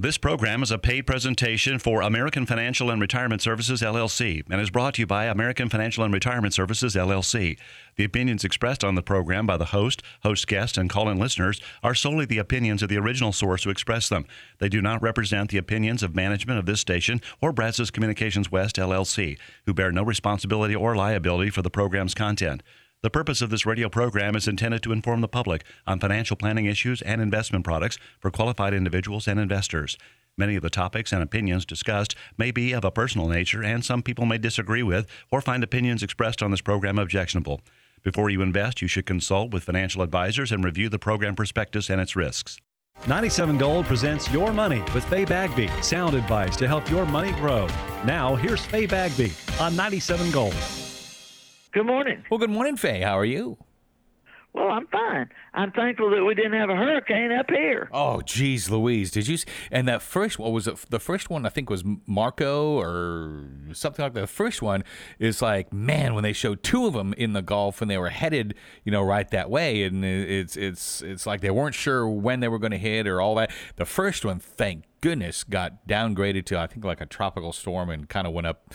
This program is a paid presentation for American Financial and Retirement Services, LLC, and is brought to you by American Financial and Retirement Services, LLC. The opinions expressed on the program by the host guests, and call-in listeners are solely the opinions of the original source who expressed them. They do not represent the opinions of management of this station or Brazos Communications West, LLC, who bear no responsibility or liability for the program's content. The purpose of this radio program is intended to inform the public on financial planning issues and investment products for qualified individuals and investors. Many of the topics and opinions discussed may be of a personal nature, and some people may disagree with or find opinions expressed on this program objectionable. Before you invest, you should consult with financial advisors and review the program prospectus and its risks. 97 Gold presents Your Money with Faye Bagby. Sound advice to help your money grow. Now, here's Faye Bagby on 97 Gold. Good morning. Well, good morning, Faye. How are you? Well, I'm fine. I'm thankful that we didn't have a hurricane up here. Oh, geez, Louise. Did you? And that first, what was it? The first one, I think, was Marco or something like that. The first one is like, man, when they showed two of them in the Gulf and they were headed, right that way, and it's like they weren't sure when they were going to hit or all that. The first one, thank goodness, got downgraded to, I think, like a tropical storm and kind of went up,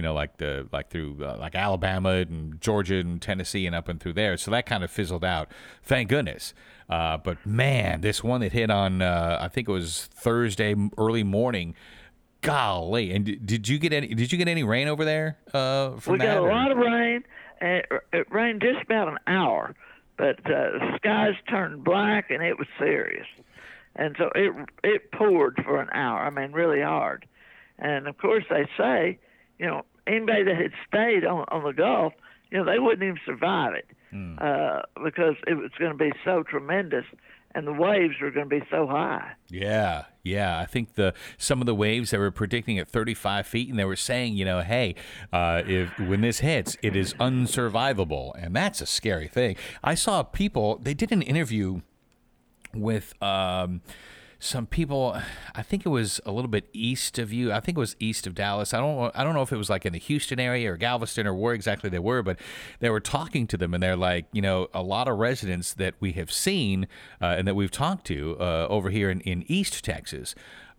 through Alabama and Georgia and Tennessee and up and through there. So that kind of fizzled out. Thank goodness. But man, this one that hit on, I think it was Thursday early morning. Golly! And did you get any rain over there? We got a lot of rain, and it rained just about an hour, but the skies turned black and it was serious. And so it poured for an hour. I mean, really hard. And of course, they say, anybody that had stayed on the Gulf, they wouldn't even survive it because it was going to be so tremendous, and the waves were going to be so high. Yeah. I think some of the waves they were predicting at 35 feet, and they were saying, hey, when this hits, it is unsurvivable, and that's a scary thing. I saw people. They did an interview with some people. I think it was a little bit east of you. I think it was east of Dallas. I don't know if it was like in the Houston area or Galveston or where exactly they were, but they were talking to them, and they're like, a lot of residents that we have seen and that we've talked to over here in East Texas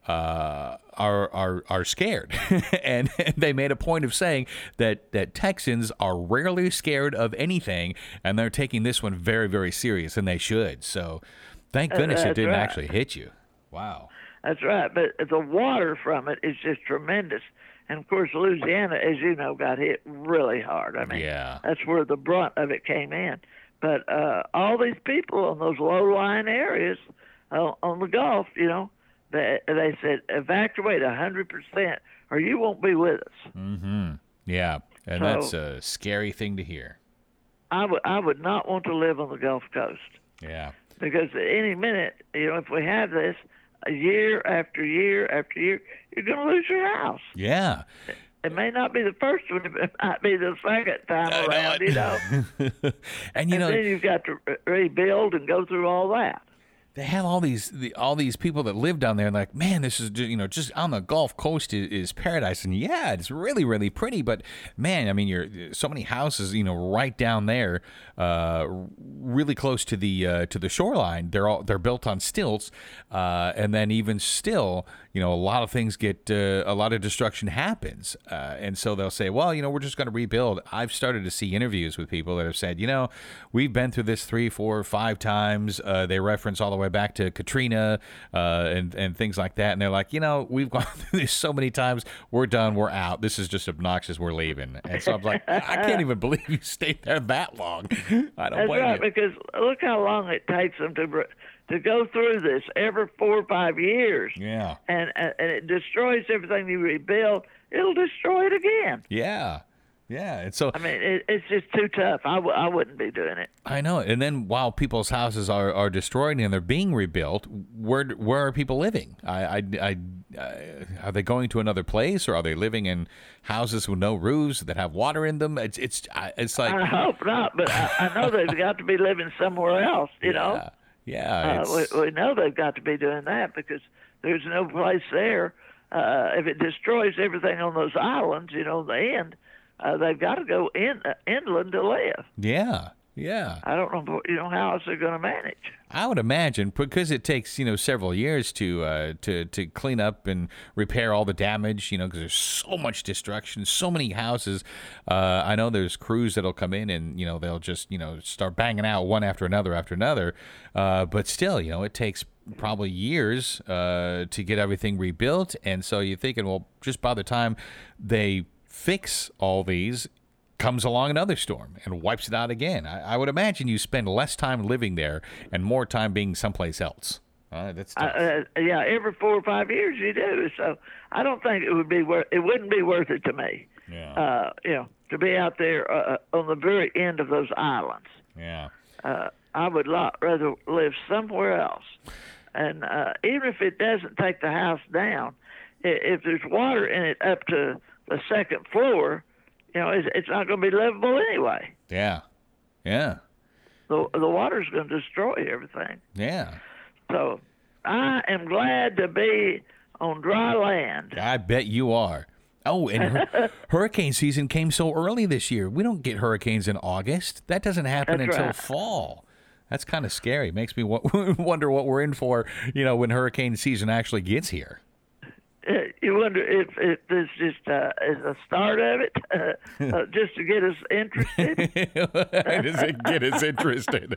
are scared, and they made a point of saying that Texans are rarely scared of anything, and they're taking this one very, very serious, and they should. So thank goodness it didn't actually hit you. Wow. That's right. But the water from it is just tremendous. And, of course, Louisiana, as you know, got hit really hard. I mean, yeah. That's where the brunt of it came in. But all these people in those low-lying areas on the Gulf, they said evacuate 100% or you won't be with us. Mm-hmm. Yeah, and that's a scary thing to hear. I would not want to live on the Gulf Coast. Yeah. Because at any minute, if we have this, year after year after year, you're going to lose your house. Yeah. It may not be the first one, but it might be the second time around, And then you've got to rebuild and go through all that. They have all these people that live down there, and like, man, this is just on the Gulf Coast is paradise, and yeah, it's really, really pretty. But man, I mean, you're so many houses, right down there, really close to the shoreline. They're built on stilts, and then even still, a lot of things a lot of destruction happens, and so they'll say, well, we're just going to rebuild. I've started to see interviews with people that have said, we've been through this 3, 4, 5 times. They reference all the way back to Katrina and things like that, and they're like, we've gone through this so many times. We're done. We're out. This is just obnoxious. We're leaving. And so I'm like, I can't even believe you stayed there that long. I don't blame right, you. Because look how long it takes them to go through this every 4 or 5 years. Yeah. And it destroys everything you rebuild. It'll destroy it again. Yeah. Yeah, and so I mean, it's just too tough. I wouldn't be doing it. I know. And then while people's houses are destroyed and they're being rebuilt, where are people living? Are they going to another place, or are they living in houses with no roofs that have water in them? It's like, I hope not, but I know they've got to be living somewhere else. Yeah. We know they've got to be doing that because there's no place there. If it destroys everything on those islands, the end. They've got to go inland to live. Yeah. Yeah. I don't know, how else they're going to manage. I would imagine because it takes several years to clean up and repair all the damage. Because there's so much destruction, so many houses. I know there's crews that'll come in and they'll just start banging out one after another. But still, it takes probably years to get everything rebuilt. And so you're thinking, well, just by the time they fix all these, comes along another storm and wipes it out again. I would imagine you spend less time living there and more time being someplace else. That's tough. Yeah, every 4 or 5 years you do. So I don't think it wouldn't be worth it to me. Yeah. To be out there on the very end of those islands. Yeah. I would rather live somewhere else. And even if it doesn't take the house down, if there's water in it up to the second floor, it's not going to be livable anyway. Yeah. Yeah. The water's going to destroy everything. Yeah. So I am glad to be on dry land. I bet you are. Oh, and hurricane season came so early this year. We don't get hurricanes in August. That doesn't happen until fall. That's kind of scary. Makes me wonder what we're in for, when hurricane season actually gets here. You wonder if this just is a start of it, just to get us interested. Does it get us interested?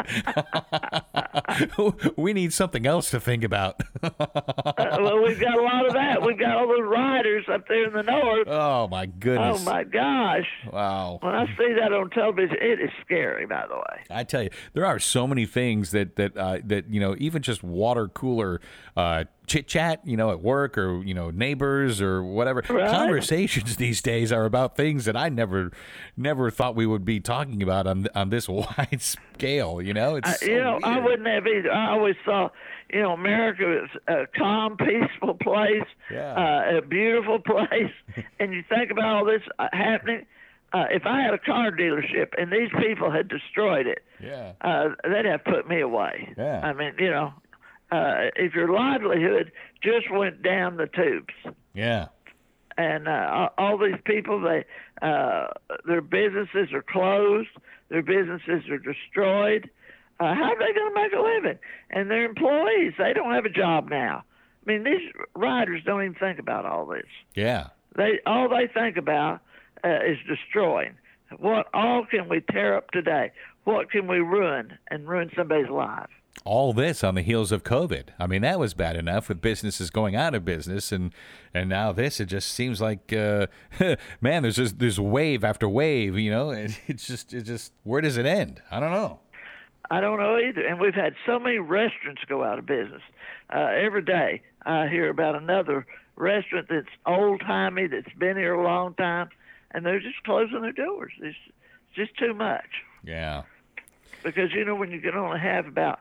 We need something else to think about. Well, we've got a lot of that. We've got all those riders up there in the north. Oh, my goodness. Oh, my gosh. Wow. When I see that on television, it is scary, by the way. I tell you, there are so many things that even just water cooler chit chat, at work or, neighbors or whatever. Right. Conversations these days are about things that I never thought we would be talking about on this wide scale. It's so weird. I wouldn't have either. I always thought, America is a calm, peaceful place, a beautiful place. And you think about all this happening. If I had a car dealership and these people had destroyed it, they'd have put me away. Yeah. I mean, if your livelihood just went down the tubes. Yeah. And all these people, their businesses are closed, their businesses are destroyed. How are they going to make a living? And their employees, they don't have a job now. I mean, these riders don't even think about all this. Yeah. All they think about is destroying. What all can we tear up today? What can we ruin somebody's life? All this on the heels of COVID. I mean, that was bad enough with businesses going out of business, and now this. It just seems like, man, there's wave after wave. It's just where does it end? I don't know. I don't know either. And we've had so many restaurants go out of business. Every day I hear about another restaurant that's old-timey, that's been here a long time, and they're just closing their doors. It's just too much. Yeah. Because, when you can only have about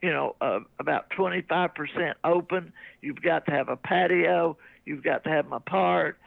25% open, you've got to have a patio, you've got to have them apart.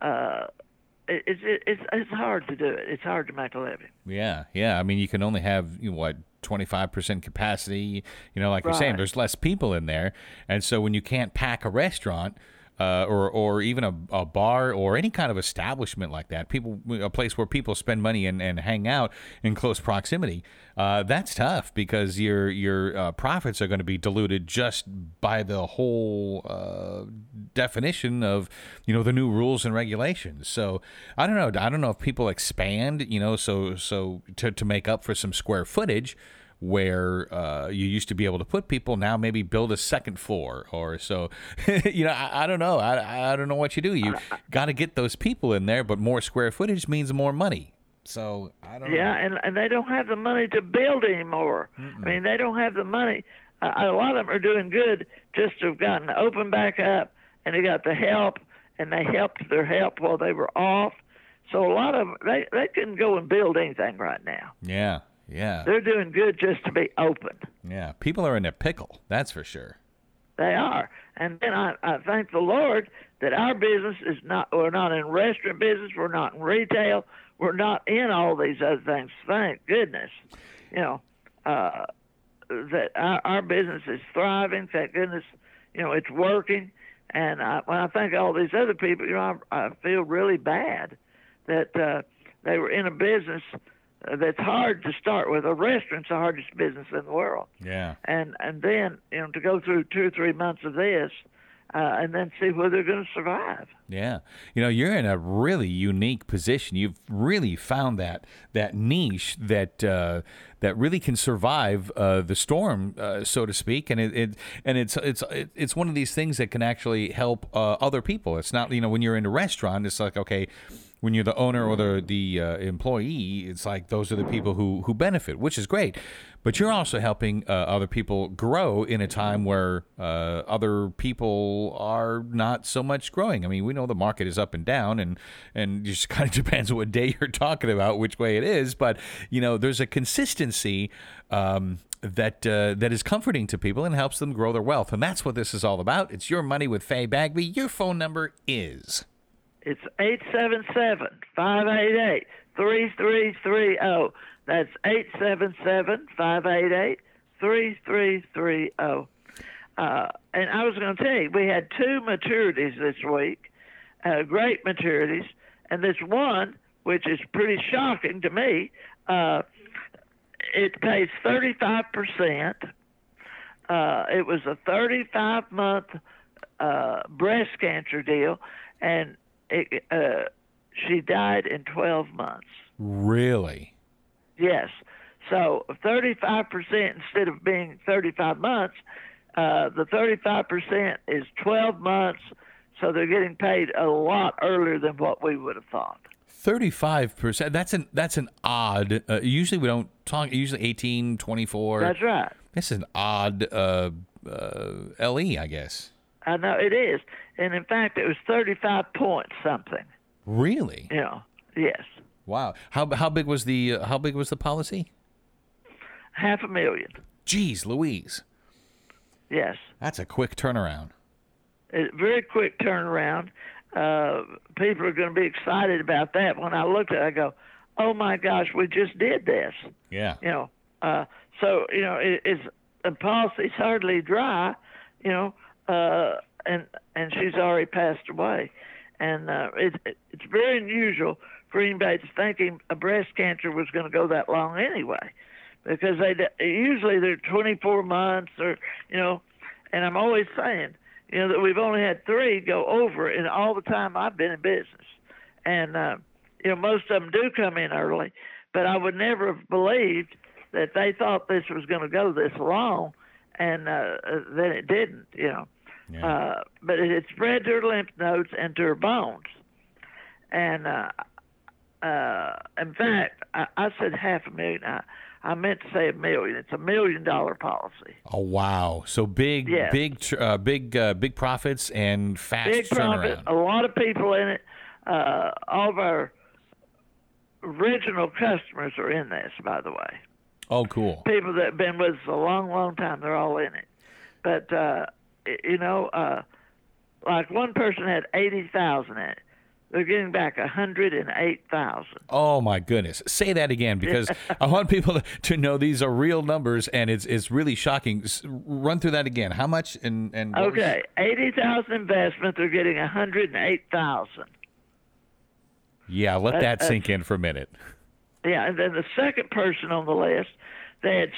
It's hard to do it. It's hard to make a living. Yeah. I mean, you can only have 25% capacity. Like you're saying, there's less people in there, and so when you can't pack a restaurant. Or even a bar or any kind of establishment like that, a place where people spend money and hang out in close proximity, that's tough because your profits are going to be diluted just by the whole definition of the new rules and regulations. So I don't know. I don't know if people expand, so to make up for some square footage. Where you used to be able to put people, now maybe build a second floor or so. I don't know. I don't know what you do. You got to get those people in there, but more square footage means more money. So I don't know. Yeah, and they don't have the money to build anymore. I mean, they don't have the money. A lot of them are doing good just to have gotten open back up, and they got the help, and they helped their help while they were off. So a lot of them, they couldn't go and build anything right now. Yeah. Yeah. They're doing good just to be open. Yeah. People are in a pickle. That's for sure. They are. And then I thank the Lord that our business we're not in restaurant business. We're not in retail. We're not in all these other things. Thank goodness. That our business is thriving. Thank goodness, it's working. And when I think of all these other people, I feel really bad that they were in a business that's hard to start with. A restaurant's the hardest business in the world. Yeah. And then, to go through 2 or 3 months of this, and then see whether they're going to survive. Yeah. You're in a really unique position. You've really found that niche that really can survive the storm, so to speak. And it's one of these things that can actually help other people. It's not, when you're in a restaurant, it's like, okay, when you're the owner or the employee, it's like those are the people who benefit, which is great. But you're also helping other people grow in a time where other people are not so much growing. I mean, we know the market is up and down, and it just kind of depends what day you're talking about, which way it is. But, there's a consistency that is comforting to people and helps them grow their wealth. And that's what this is all about. It's Your Money with Faye Bagby. Your phone number is... It's 877-588-3330. That's 877-588-3330. And I was going to tell you, we had 2 maturities this week, great maturities, and this one, which is pretty shocking to me, it pays 35%. It was a 35-month breast cancer deal, and she died in 12 months. Really? Yes. So 35% instead of being 35 months, the 35% is 12 months, so they're getting paid a lot earlier than what we would have thought. 35%. That's an odd. Usually we don't talk. Usually 18, 24. That's right. This is an odd LE, I guess. I know it is, and in fact, it was 35 point something. Really? Yes. Wow. How big was the policy? $500,000. Jeez Louise. Yes. That's a quick turnaround. Very quick turnaround. People are going to be excited about that. When I looked at it, I go, oh my gosh, we just did this. Yeah. So it's the policy's hardly dry, and she's already passed away, and it's very unusual for anybody to thinking a breast cancer was going to go that long anyway, because usually they're 24 months or and I'm always saying that we've only had 3 go over in all the time I've been in business, and most of them do come in early, but I would never have believed that they thought this was going to go this long, and then it didn't, Yeah. But it spread to her lymph nodes and to her bones. And in fact, I said $500,000. I meant to say $1 million. It's $1 million policy. Oh wow! So big, yes. big profits and fast big profit. turnaround. A lot of people in it. All of our original customers are in this, by the way. Oh, cool. People that have been with us a long, long time, they're all in it. But, like one person had 80,000 in it. They're getting back 108,000. Oh my goodness! Say that again, because I want people to know these are real numbers, and it's really shocking. Run through that again. How much and okay, 80,000 investment. They're getting 108,000. Yeah, let that sink in for a minute. Yeah, and then the second person on the list, they had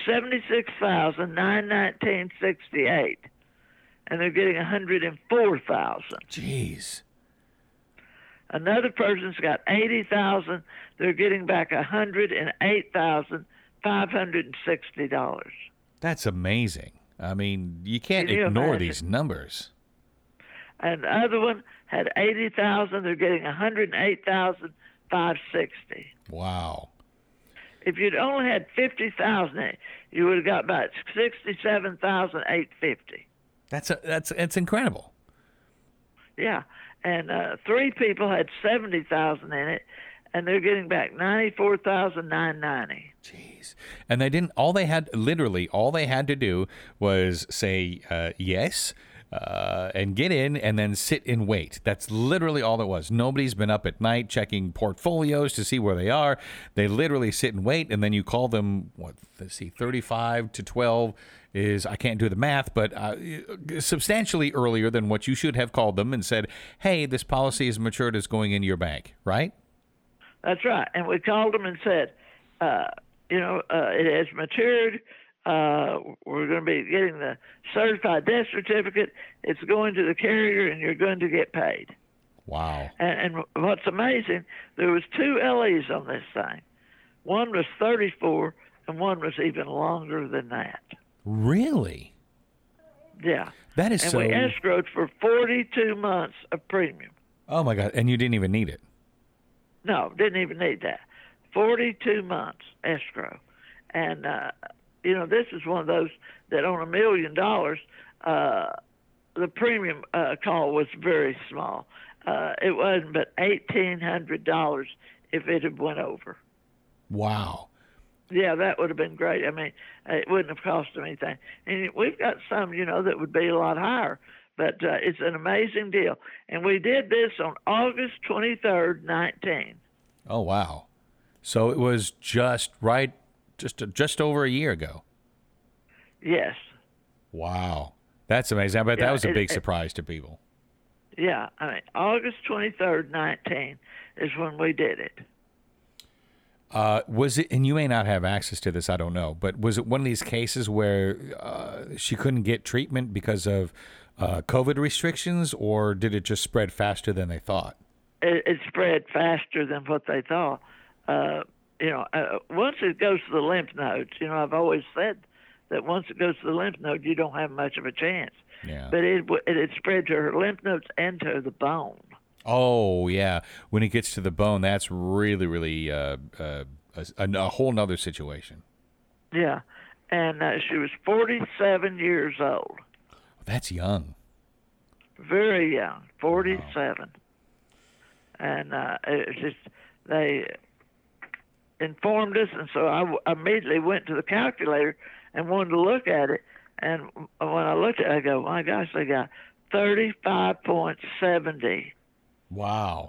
76,919.68, and they're getting 104,000. Jeez. Another person's got 80,000. They're getting back $108,560. That's amazing. I mean, you can't ignore these numbers. And the other one had 80,000. They're getting 108,560. Wow. If you'd only had 50,000, you would have got about 67,850. That's incredible. Yeah. And 3 people had 70,000 in it, and they're getting back 94,990. Jeez. And they didn't. All they had to do was say yes, and get in, and then sit and wait. That's literally all it was. Nobody's been up at night checking portfolios to see where they are. They literally sit and wait, and then you call them. 35 to 12. I can't do the math, but substantially earlier than what you should have called them and said, hey, this policy is matured, it's going into your bank, right? That's right. And we called them and said, it has matured. We're going to be getting the certified death certificate. It's going to the carrier, and you're going to get paid. Wow. And what's amazing, there was 2 LEs on this thing. One was 34, and one was even longer than that. Really? Yeah. That is and so. we escrowed for 42 months of premium. Oh my God! And you didn't even need it. No, didn't even need that. 42 months escrow. And, this is one of those that on $1 million, the premium call was very small. It wasn't but $1,800 if it had went over. Wow. Yeah, that would have been great. I mean, it wouldn't have cost them anything. And we've got some, that would be a lot higher. But it's an amazing deal. And we did this on August 23rd, 19. Oh, wow. So it was just over a year ago. Yes. Wow. That's amazing. I bet that was a big surprise to people. Yeah. I mean, August 23rd, 19 is when we did it. Was it, and you may not have access to this, I don't know, but was it one of these cases where she couldn't get treatment because of COVID restrictions, or did it just spread faster than they thought? It spread faster than what they thought. Once it goes to the lymph nodes, I've always said that once it goes to the lymph node, you don't have much of a chance. Yeah. But it spread to her lymph nodes and to the bone. Oh, yeah. When it gets to the bone, that's really, really a whole nother situation. Yeah. And she was 47 years old. That's young. Very young, 47. Wow. And they informed us, and so I immediately went to the calculator and wanted to look at it. And when I looked at it, I go, my gosh, they got 35.70. Wow.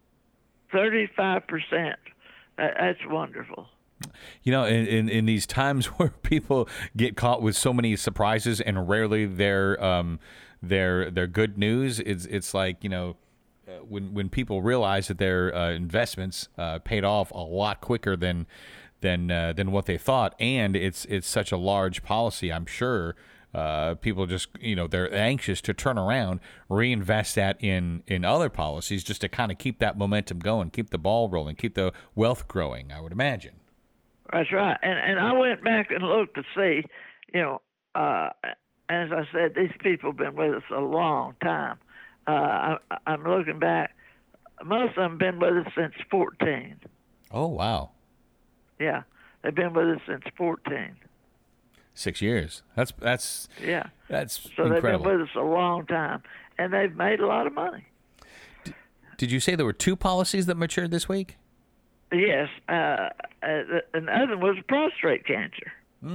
35%. That's wonderful. In these times where people get caught with so many surprises and rarely they're good news, it's like, when people realize that their investments paid off a lot quicker than what they thought, and it's such a large policy, I'm sure people just, they're anxious to turn around, reinvest that in other policies just to kind of keep that momentum going, keep the ball rolling, keep the wealth growing, I would imagine. That's right. And I went back and looked to see, as I said, these people have been with us a long time. I'm looking back. Most of them have been with us since 14. Oh, wow. Yeah, they've been with us since 14. 6 years. That's yeah. That's so incredible. They've been with us a long time, and they've made a lot of money. Did you say there were 2 policies that matured this week? Yes, and the other one was prostate cancer.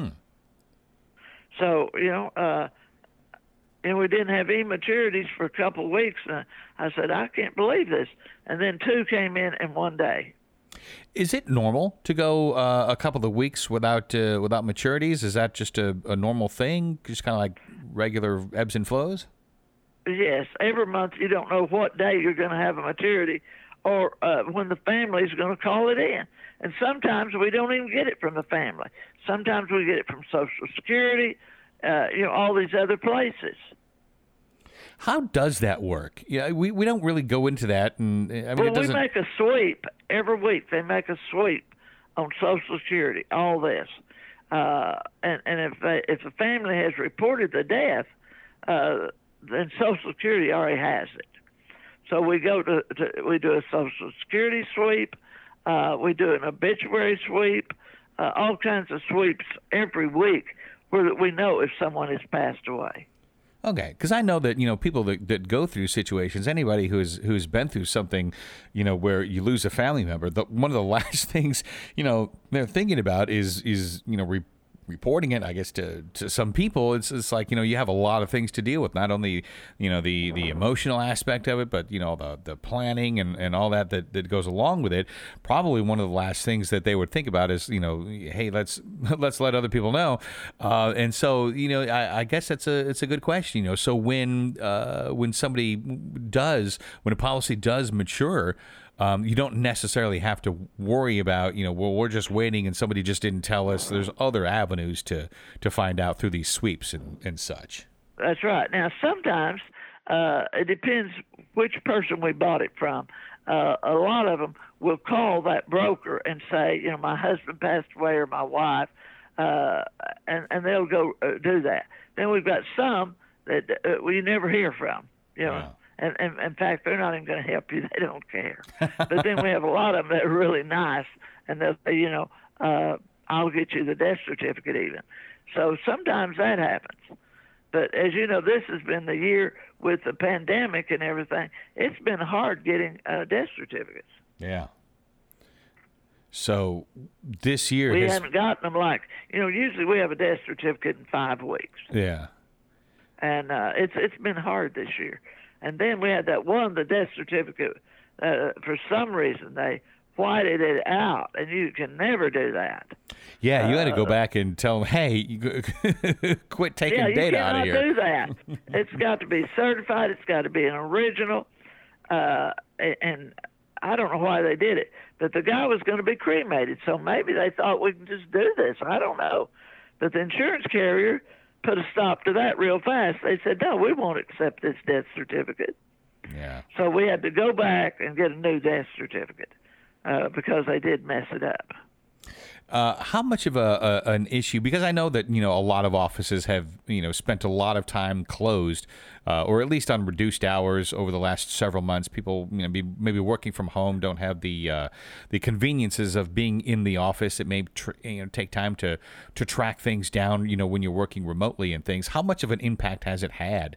So and we didn't have any maturities for a couple of weeks. And I said, I can't believe this. And then 2 came in one day. Is it normal to go a couple of weeks without maturities? Is that just a normal thing, just kind of like regular ebbs and flows? Yes. Every month you don't know what day you're going to have a maturity or when the family is going to call it in. And sometimes we don't even get it from the family. Sometimes we get it from Social Security, all these other places. How does that work? Yeah, we don't really go into that. And I mean, we make a sweep every week. They make a sweep on Social Security, all this. And if the family has reported the death, then Social Security already has it. So we we do a Social Security sweep. We do an obituary sweep, all kinds of sweeps every week where we know if someone has passed away. Okay, because I know that people that go through situations, anybody who's been through something, where you lose a family member, one of the last things they're thinking about is reporting it, I guess, to some people. It's like you have a lot of things to deal with, not only the emotional aspect of it, but the planning and all that goes along with it. Probably one of the last things that they would think about is hey, let's let other people know. And so I guess it's a good question. So when a policy does mature, you don't necessarily have to worry about, well, we're just waiting and somebody just didn't tell us. There's other avenues to find out through these sweeps and such. That's right. Now, sometimes it depends which person we bought it from. A lot of them will call that broker and say, my husband passed away or my wife, and they'll go do that. Then we've got some that we never hear from, Wow. And in fact, they're not even going to help you. They don't care. But then we have a lot of them that are really nice, and they'll say, I'll get you the death certificate even. So sometimes that happens. But as you know, this has been the year with the pandemic and everything. It's been hard getting death certificates. Yeah. So this year we haven't gotten them usually we have a death certificate in 5 weeks. Yeah. And it's been hard this year. And then we had that one, the death certificate, for some reason they whited it out, and you can never do that. Yeah, you had to go back and tell them, hey, you quit taking data out of here. Yeah, you cannot do that. It's got to be certified. It's got to be an original. And I don't know why they did it, but the guy was going to be cremated, so maybe they thought we can just do this. I don't know. But the insurance carrier put a stop to that real fast. They said, no, we won't accept this death certificate. Yeah. So we had to go back and get a new death certificate because they did mess it up. How much of an issue? Because I know that a lot of offices have spent a lot of time closed, or at least on reduced hours over the last several months. People maybe working from home don't have the conveniences of being in the office. It may take time to track things down. When you're working remotely and things. How much of an impact has it had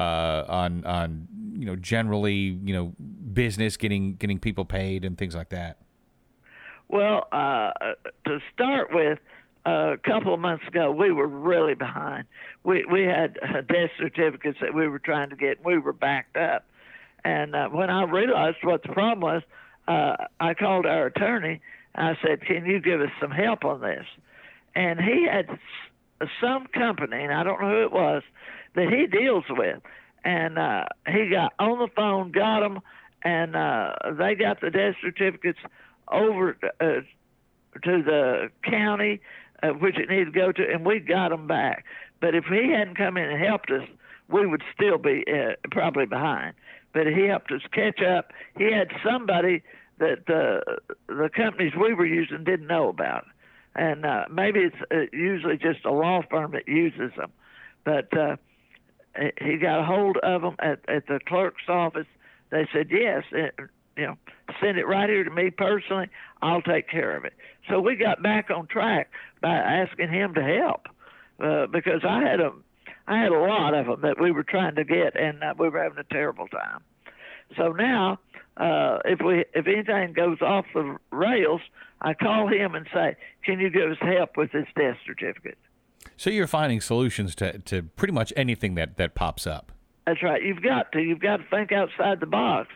on generally business getting people paid and things like that? Well, to start with, a couple of months ago, we were really behind. We had death certificates that we were trying to get. We were backed up. And when I realized what the problem was, I called our attorney. I said, can you give us some help on this? And he had some company, and I don't know who it was, that he deals with. And he got on the phone, got them, and they got the death certificates over to the county, which it needed to go to, and we got them back. But if he hadn't come in and helped us, we would still be probably behind. But he helped us catch up. He had somebody that the companies we were using didn't know about. And maybe it's usually just a law firm that uses them. But he got a hold of them at the clerk's office. They said, yes, send it right here to me personally. I'll take care of it. So we got back on track by asking him to help because I had a lot of them that we were trying to get, and we were having a terrible time. So now, if anything goes off the rails, I call him and say, can you give us help with this death certificate? So you're finding solutions to pretty much anything that pops up. That's right. You've got to think outside the box.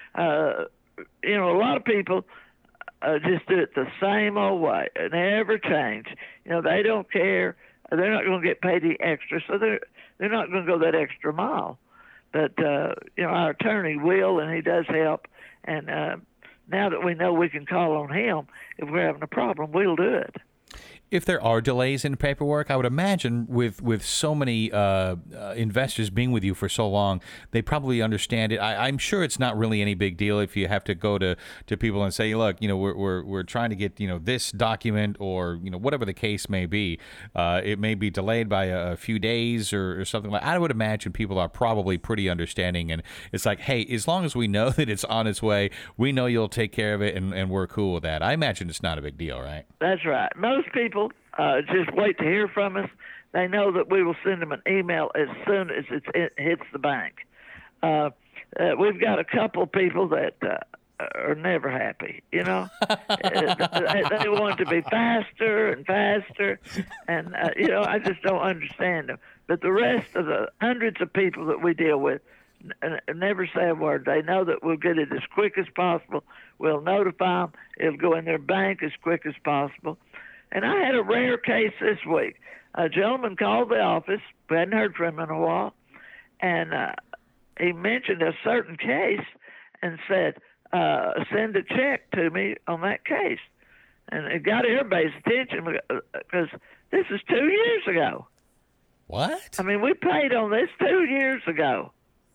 A lot of people just do it the same old way, never change. They don't care. They're not going to get paid the extra, so they're not going to go that extra mile. But our attorney will, and he does help. And now that we know we can call on him if we're having a problem, we'll do it. If there are delays in paperwork, I would imagine with so many investors being with you for so long, they probably understand it. I'm sure it's not really any big deal if you have to go to people and say, look, we're trying to get this document or whatever the case may be. It may be delayed by a few days or something like. I would imagine people are probably pretty understanding, and it's like, hey, as long as we know that it's on its way, we know you'll take care of it, and we're cool with that. I imagine it's not a big deal, right? That's right. Most people just wait to hear from us. They know that we will send them an email as soon as it hits the bank. We've got a couple of people that are never happy, they want it to be faster and faster, and, I just don't understand them. But the rest of the hundreds of people that we deal with never say a word. They know that we'll get it as quick as possible. We'll notify them. It'll go in their bank as quick as possible. And I had a rare case this week. A gentleman called the office. We hadn't heard from him in a while. And he mentioned a certain case and said, send a check to me on that case. And it got everybody's attention because this is 2 years ago. What? I mean, we paid on this 2 years ago.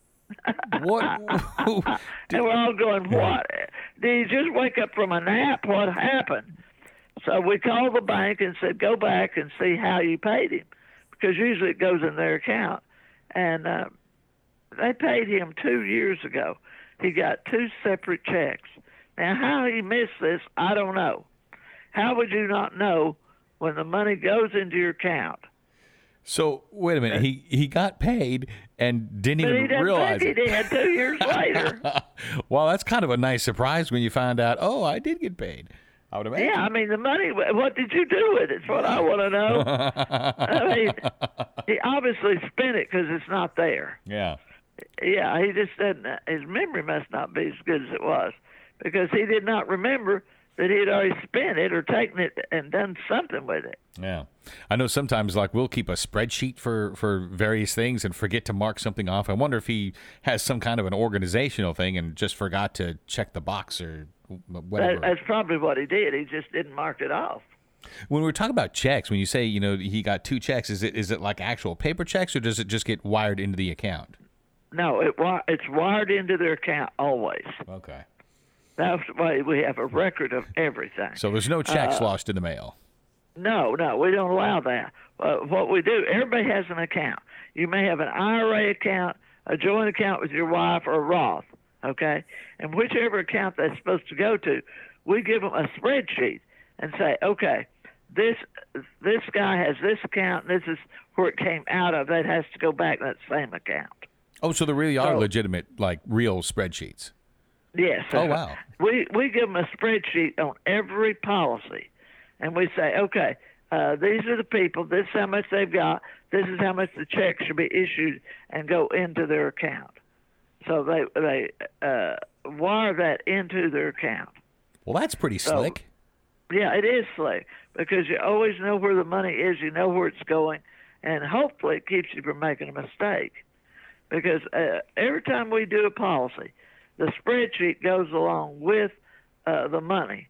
What? And we're all going, what? Did you just wake up from a nap? What happened? So we called the bank and said, go back and see how you paid him, because usually it goes in their account. And they paid him 2 years ago. He got 2 separate checks. Now, how he missed this, I don't know. How would you not know when the money goes into your account? So wait a minute. He got paid and didn't But he even didn't realize think it. he did 2 years later. Well, that's kind of a nice surprise when you find out. Oh, I did get paid. I would imagine. Yeah, I mean, the money, what did you do with it? It's what I want to know. I mean, he obviously spent it because it's not there. Yeah. Yeah, he just didn't, his memory must not be as good as it was, because he did not remember that he had already spent it or taken it and done something with it. Yeah. I know sometimes, like, we'll keep a spreadsheet for various things and forget to mark something off. I wonder if he has some kind of an organizational thing and just forgot to check the box or whatever. That's probably what he did. He just didn't mark it off. When we're talking about checks, when you say, he got 2 checks, is it like actual paper checks, or does it just get wired into the account? No, it's wired into their account always. Okay. That's why we have a record of everything. So there's no checks lost in the mail. No, we don't allow that. What we do, everybody has an account. You may have an IRA account, a joint account with your wife, or a Roth, okay? And whichever account that's supposed to go to, we give them a spreadsheet and say, okay, this guy has this account, and this is where it came out of. That has to go back to that same account. Oh, so there really are legitimate, like, real spreadsheets. Yes. Oh, wow. We give them a spreadsheet on every policy, and we say, okay, these are the people. This is how much they've got. This is how much the check should be issued and go into their account. So they wire that into their account. Well, that's pretty slick. Yeah, it is slick, because you always know where the money is. You know where it's going, and hopefully it keeps you from making a mistake. Because every time we do a policy, the spreadsheet goes along with the money.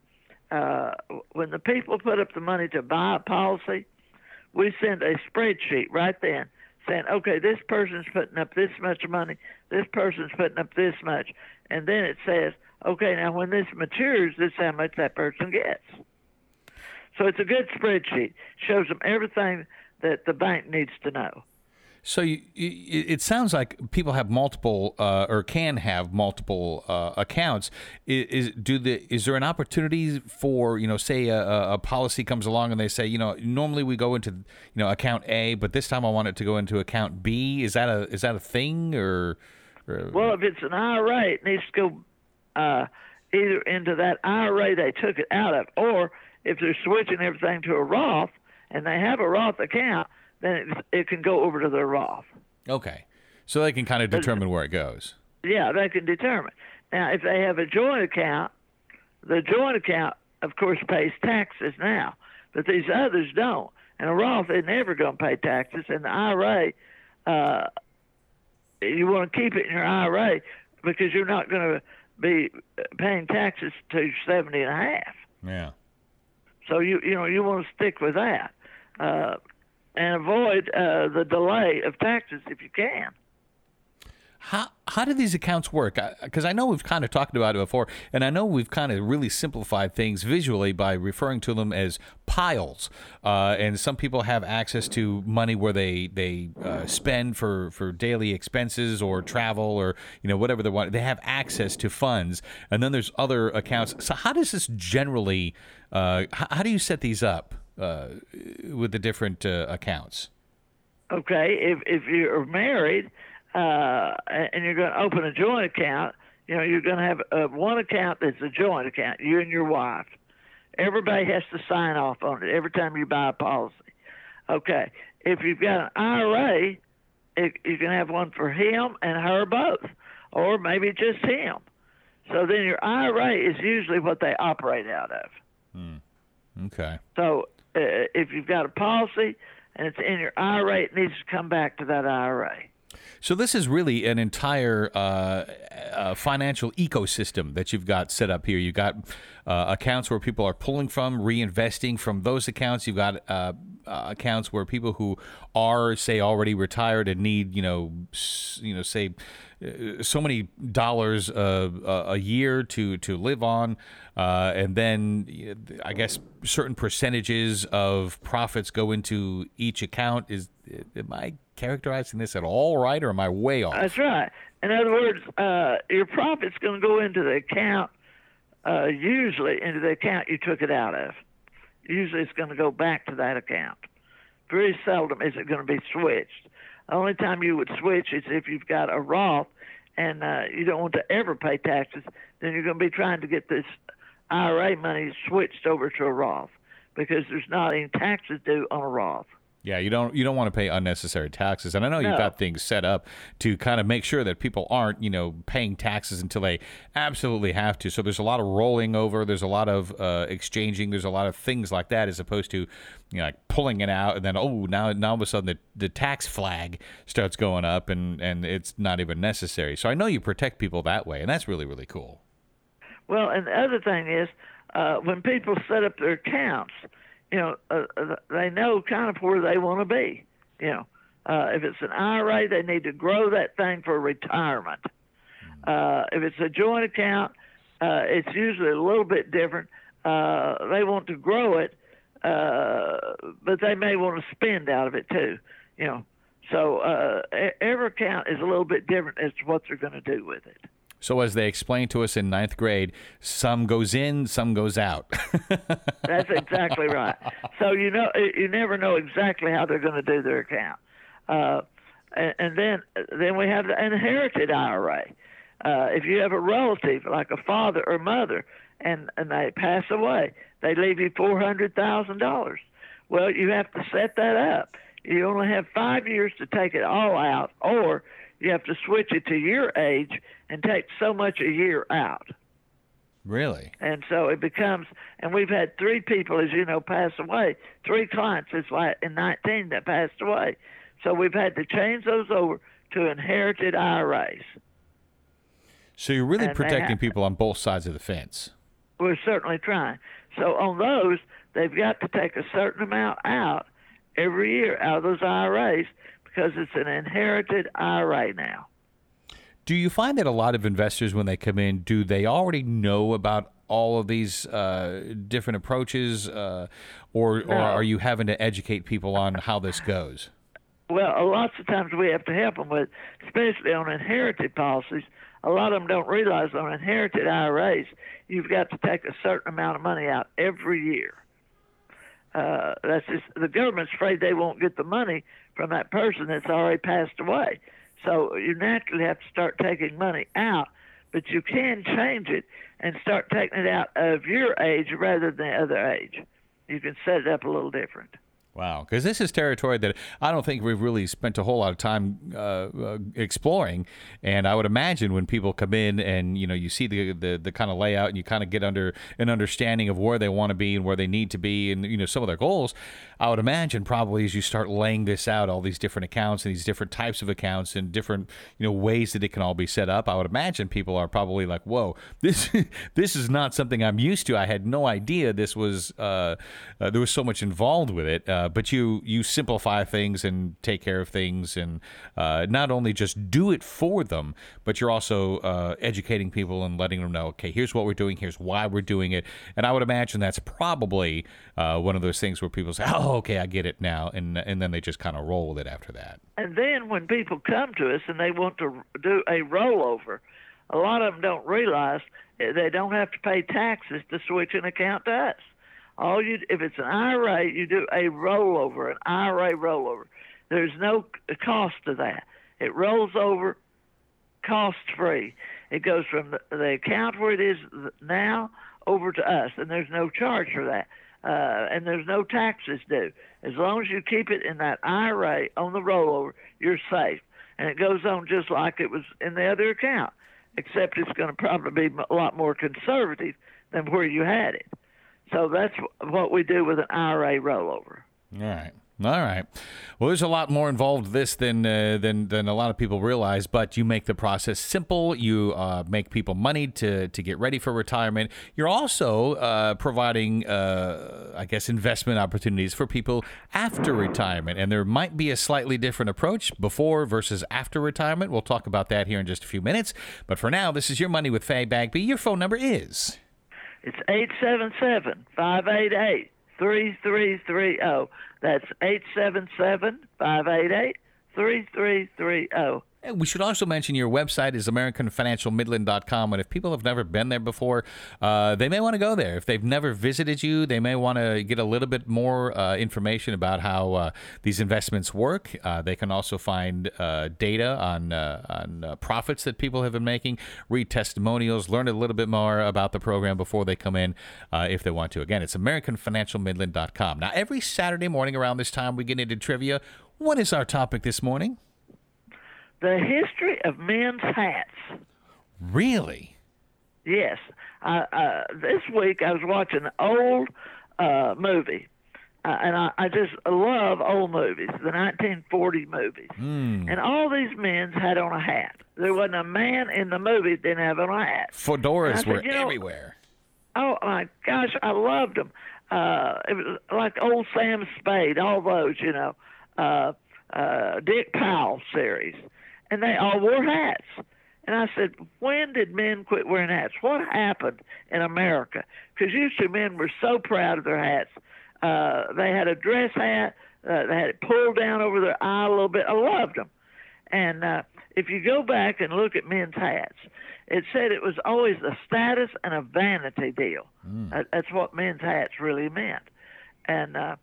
When the people put up the money to buy a policy, we send a spreadsheet right then saying, okay, this person's putting up this much money, this person's putting up this much. And then it says, okay, now when this matures, this is how much that person gets. So it's a good spreadsheet. Shows them everything that the bank needs to know. So it sounds like people have multiple or can have multiple accounts. Is there an opportunity for, say a policy comes along and they say, normally we go into account A, but this time I want it to go into account B. Is that a thing or? Well, if it's an IRA, it needs to go either into that IRA they took it out of, or if they're switching everything to a Roth and they have a Roth account, then it can go over to their Roth. Okay. So they can kind of determine where it goes. Yeah, they can determine. Now, if they have a joint account, the joint account, of course, pays taxes now, but these others don't. And a Roth is never going to pay taxes. And the IRA, you want to keep it in your IRA because you're not going to be paying taxes to 70 and a half. Yeah. So you want to stick with that. And avoid the delay of taxes if you can. How do these accounts work? Because I know we've kind of talked about it before, and I know we've kind of really simplified things visually by referring to them as piles. And some people have access to money where they spend for daily expenses or travel or whatever they want. They have access to funds, and then there's other accounts. So how does this generally? How do you set these up? With the different accounts? Okay, if you're married and you're going to open a joint account, you're going to have one account that's a joint account, you and your wife. Everybody has to sign off on it every time you buy a policy. Okay, if you've got an IRA, you can have one for him and her both, or maybe just him. So then your IRA is usually what they operate out of. Okay. So if you've got a policy and it's in your IRA, it needs to come back to that IRA. So this is really an entire financial ecosystem that you've got set up here. You've got accounts where people are pulling from, reinvesting from those accounts. You've got accounts where people who are, say, already retired and need, say, so many dollars a year to live on, and then I guess certain percentages of profits go into each account. Am I characterizing this at all right, or am I way off? That's right. In other words, your profit's going to go into the account, usually into the account you took it out of. Usually it's going to go back to that account. Very seldom is it going to be switched. The only time you would switch is if you've got a Roth and you don't want to ever pay taxes, then you're going to be trying to get this IRA money switched over to a Roth because there's not any taxes due on a Roth. Yeah, you don't want to pay unnecessary taxes. And I know you've got things set up to kind of make sure that people aren't, paying taxes until they absolutely have to. So there's a lot of rolling over, there's a lot of exchanging, there's a lot of things like that, as opposed to like pulling it out and then now all of a sudden the tax flag starts going up and it's not even necessary. So I know you protect people that way, and that's really, really cool. Well, and the other thing is when people set up their accounts, they know kind of where they want to be. If it's an IRA, they need to grow that thing for retirement. If it's a joint account, it's usually a little bit different. They want to grow it, but they may want to spend out of it too. So every account is a little bit different as to what they're going to do with it. So as they explained to us in ninth grade, some goes in, some goes out. That's exactly right. So you never know exactly how they're going to do their account. And then we have the inherited IRA. If you have a relative like a father or mother and they pass away, they leave you $400,000. Well, you have to set that up. You only have 5 years to take it all out, or you have to switch it to your age and take so much a year out. Really? And so it becomes, and we've had 3 people, as you know, pass away. 3 clients in 19 that passed away. So we've had to change those over to inherited IRAs. So you're really protecting people on both sides of the fence. We're certainly trying. So on those, they've got to take a certain amount out every year out of those IRAs because it's an inherited IRA now. Do you find that a lot of investors, when they come in, do they already know about all of these different approaches, or are you having to educate people on how this goes? Well, lots of times we have to help them with, especially on inherited policies. A lot of them don't realize on inherited IRAs, you've got to take a certain amount of money out every year. That's just, the government's afraid they won't get the money from that person that's already passed away. So you naturally have to start taking money out, but you can change it and start taking it out of your age rather than the other age. You can set it up a little different. Wow, because this is territory that I don't think we've really spent a whole lot of time exploring. And I would imagine when people come in and you see the kind of layout and you kind of get under an understanding of where they want to be and where they need to be and some of their goals, I would imagine probably as you start laying this out, all these different accounts and these different types of accounts and different ways that it can all be set up, I would imagine people are probably like, whoa, this is not something I'm used to. I had no idea this was there was so much involved with it. But you simplify things and take care of things and not only just do it for them, but you're also educating people and letting them know, okay, here's what we're doing, here's why we're doing it. And I would imagine that's probably one of those things where people say, oh, okay, I get it now. And then they just kind of roll with it after that. And then when people come to us and they want to do a rollover, a lot of them don't realize they don't have to pay taxes to switch an account to us. If it's an IRA, you do a rollover, an IRA rollover. There's no cost to that. It rolls over cost-free. It goes from the account where it is now over to us, and there's no charge for that. And there's no taxes due. As long as you keep it in that IRA on the rollover, you're safe. And it goes on just like it was in the other account, except it's going to probably be a lot more conservative than where you had it. So that's what we do with an IRA rollover. All right. All right. Well, there's a lot more involved with this than a lot of people realize, but you make the process simple. You make people money to get ready for retirement. You're also providing, I guess, investment opportunities for people after retirement, and there might be a slightly different approach before versus after retirement. We'll talk about that here in just a few minutes. But for now, this is Your Money with Faye Bagby. Your phone number is? It's 877-588-3330. That's 877-588-3330. And we should also mention your website is AmericanFinancialMidland.com, and if people have never been there before, they may want to go there. If they've never visited you, they may want to get a little bit more information about how these investments work. They can also find data on profits that people have been making, read testimonials, learn a little bit more about the program before they come in if they want to. Again, it's AmericanFinancialMidland.com. Now, every Saturday morning around this time, we get into trivia. What is our topic this morning? The history of men's hats. Really? Yes. This week I was watching an old movie, and I just love old movies, the 1940 movies. And all these men had on a hat. There wasn't a man in the movie that didn't have on a hat. Fedoras were everywhere. Oh, my gosh, I loved them. It was like old Sam Spade, all those, Dick Powell series. And they all wore hats. And I said, when did men quit wearing hats? What happened in America? Because usually men were so proud of their hats. They had a dress hat. They had it pulled down over their eye a little bit. I loved them. And if you go back and look at men's hats, it said it was always a status and a vanity deal. That's what men's hats really meant. And the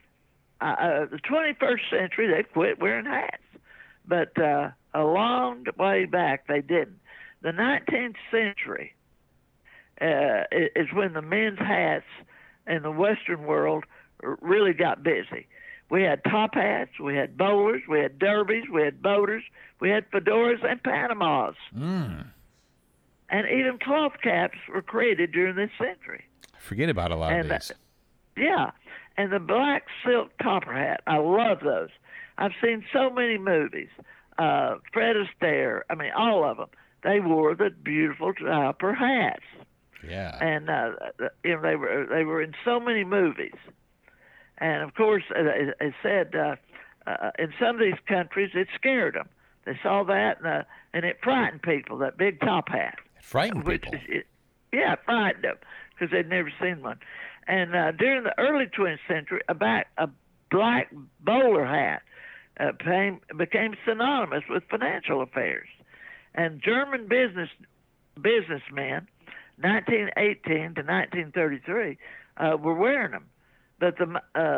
21st century, they quit wearing hats. But a long way back, they didn't. The 19th century is when the men's hats in the Western world really got busy. We had top hats, we had bowlers, we had derbies, we had boaters, we had fedoras and Panamas. And even cloth caps were created during this century. Forget about a lot of these. Yeah, and the black silk topper hat, I love those. I've seen so many movies. Fred Astaire, I mean, all of them. They wore the beautiful topper hats. Yeah. And they were in so many movies. And of course, it said in some of these countries it scared them. They saw that and it frightened people. That big top hat. It frightened people. It frightened them because they'd never seen one. And during the early 20th century, a black bowler hat became synonymous with financial affairs. And German businessmen, 1918 to 1933, were wearing them. But the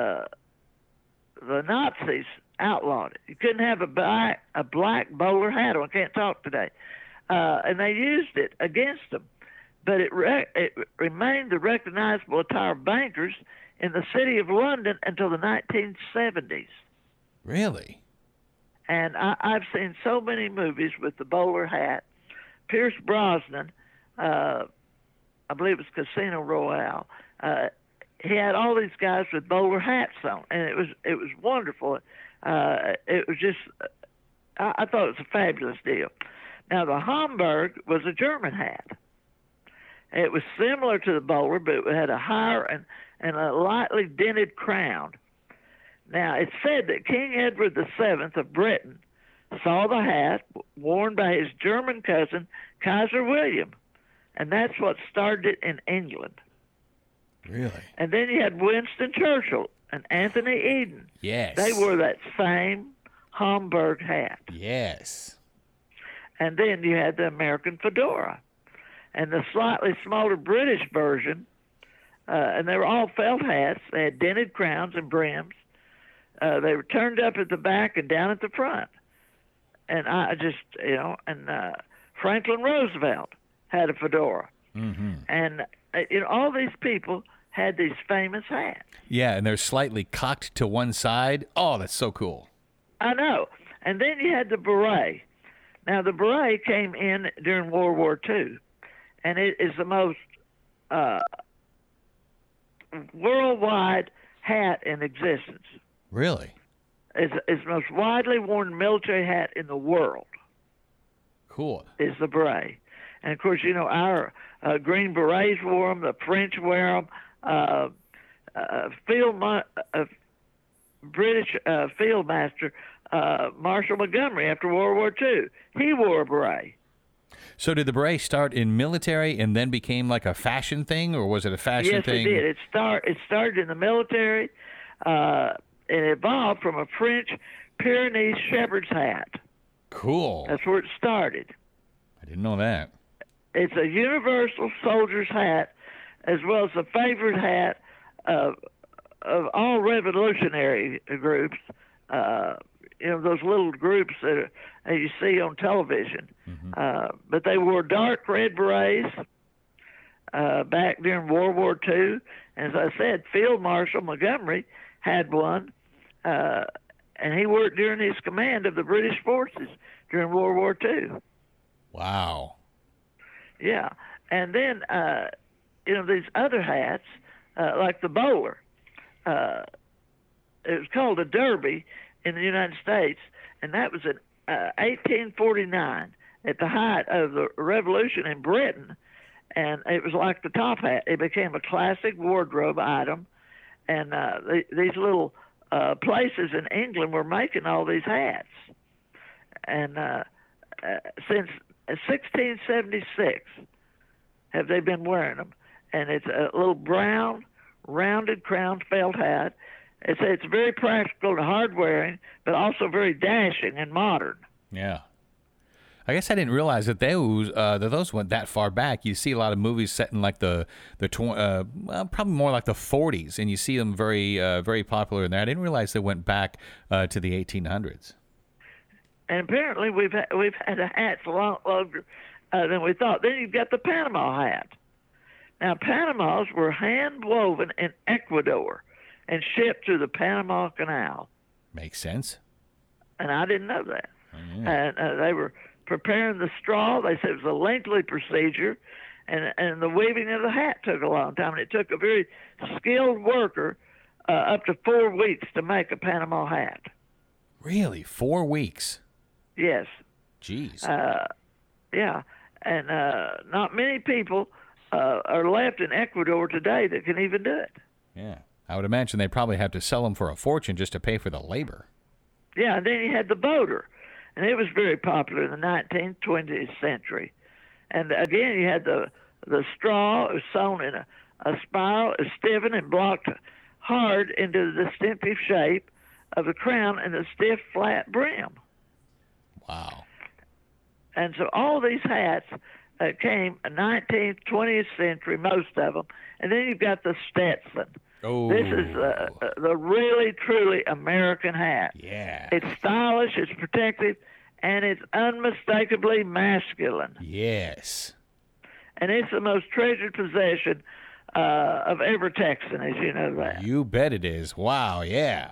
Nazis outlawed it. You couldn't have a black bowler hat on. I can't talk today. And they used it against them. But it remained the recognizable attire of bankers in the city of London until the 1970s. Really? And I've seen so many movies with the bowler hat. Pierce Brosnan, I believe it was Casino Royale. He had all these guys with bowler hats on, and it was wonderful. It was just, I thought it was a fabulous deal. Now the Homburg was a German hat. It was similar to the bowler, but it had a higher and a lightly dented crown. Now, it's said that King Edward VII of Britain saw the hat worn by his German cousin, Kaiser William, and that's what started it in England. Really? And then you had Winston Churchill and Anthony Eden. Yes. They wore that same Homburg hat. Yes. And then you had the American fedora. And the slightly smaller British version, and they were all felt hats. They had dented crowns and brims. They were turned up at the back and down at the front. And I just, Franklin Roosevelt had a fedora. Mm-hmm. And, all these people had these famous hats. Yeah, and they're slightly cocked to one side. Oh, that's so cool. I know. And then you had the beret. Now, the beret came in during World War II, and it is the most worldwide hat in existence. Really? It's the most widely worn military hat in the world. Cool. Is the beret. And of course, our Green Berets wore them. The French wear them. British Field Master Marshall Montgomery after World War II, he wore a beret. So did the beret start in military and then became like a fashion thing, or was it a fashion thing? Yes, it did. It started in the military. It evolved from a French Pyrenees shepherd's hat. Cool. That's where it started. I didn't know that. It's a universal soldier's hat, as well as a favorite hat of all revolutionary groups. Those little groups that you see on television. Mm-hmm. But they wore dark red berets back during World War II. And as I said, Field Marshal Montgomery had one, and he worked during his command of the British forces during World War II. Wow. Yeah. And then, these other hats, like the bowler, it was called a derby in the United States, and that was in 1849 at the height of the revolution in Britain, and it was like the top hat. It became a classic wardrobe item, and these little places in England were making all these hats. And since 1676 have they been wearing them, and it's a little brown, rounded crowned felt hat. It's very practical and hard wearing, but also very dashing and modern. Yeah. I guess I didn't realize that those went that far back. You see a lot of movies set in like probably more like the 40s, and you see them very very popular in there. I didn't realize they went back to the 1800s. And apparently we've had a hats a lot longer than we thought. Then you've got the Panama hat. Now Panamas were hand woven in Ecuador and shipped through the Panama Canal. Makes sense. And I didn't know that. Oh, yeah. And they were preparing the straw. They said it was a lengthy procedure, and the weaving of the hat took a long time. And it took a very skilled worker up to 4 weeks to make a Panama hat. Really? 4 weeks? Yes. Jeez. Yeah. And not many people are left in Ecuador today that can even do it. Yeah. I would imagine they probably have to sell them for a fortune just to pay for the labor. Yeah, and then you had the boater, and it was very popular in the 19th, 20th century. And again, you had the straw. It was sewn in a spiral, it was stiffened and blocked hard into the distinctive shape of the crown and the stiff, flat brim. Wow. And so all these hats came 19th, 20th century, most of them. And then you've got the Stetson. Oh. This is the really, truly American hat. Yeah. It's stylish, it's protective, and it's unmistakably masculine. Yes. And it's the most treasured possession of every Texan, as you know that. You bet it is. Wow, yeah.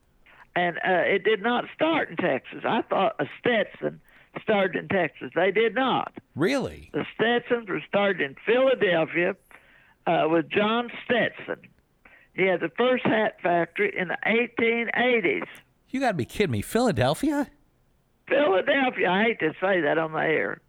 And it did not start in Texas. I thought a Stetson started in Texas. They did not. Really? The Stetsons were started in Philadelphia with John Stetson. He had the first hat factory in the 1880s. You got to be kidding me. Philadelphia? Philadelphia. I hate to say that on the air.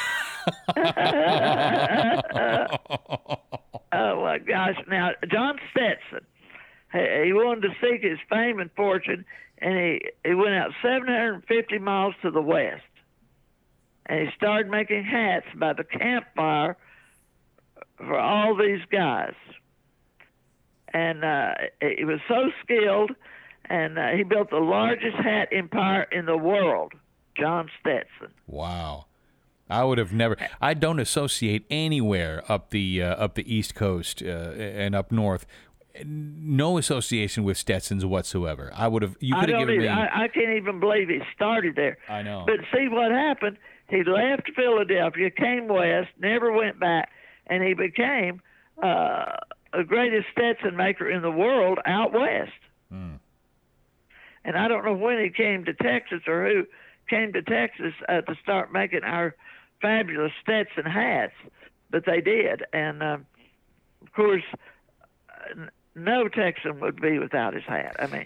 Oh, my gosh. Now, John Stetson, he wanted to seek his fame and fortune, and he went out 750 miles to the west. And he started making hats by the campfire for all these guys. And he was so skilled, and he built the largest hat empire in the world, John Stetson. Wow. I would have never. I don't associate anywhere up the East Coast and up north. No association with Stetsons whatsoever. I would have. You could have given me. I can't even believe he started there. I know. But see what happened? He left Philadelphia, came west, never went back, and he became the greatest Stetson maker in the world out west. Mm. And I don't know when he came to Texas or who came to Texas to start making our fabulous Stetson hats, but they did. And, of course, no Texan would be without his hat. I mean,